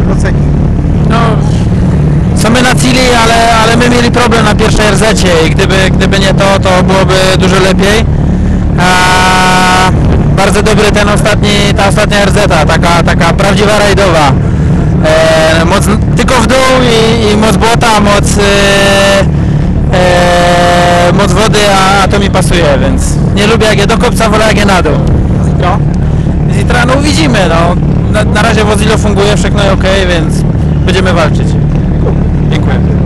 docenić. No, są my na cili, ale my mieli problem na pierwszej RZ-cie i gdyby nie to byłoby dużo lepiej. Bardzo dobry ta ostatnia RZ-ta, taka prawdziwa rajdowa. Moc tylko w dół i moc błota, moc wody, a to mi pasuje, więc nie lubię jak je do kopca, wolę jak je na dół. Zitro? Zitra, no widzimy, no. Na razie Wozilo funguje, wszystko ok, więc będziemy walczyć. Dziękuję.